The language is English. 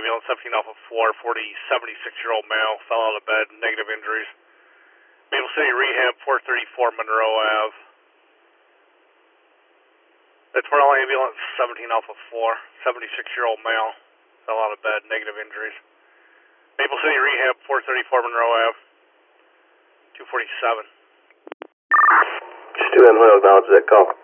ambulance 17 Alpha 4, 76-year-old male, fell out of bed, negative injuries. Maple City Rehab, 434 Monroe Ave. That's Fort Lauderdale ambulance 17 Alpha 4, 76-year-old male, fell out of bed, negative injuries. Maple City Rehab, 434 Monroe Ave, 247. Just 2 and acknowledge that call.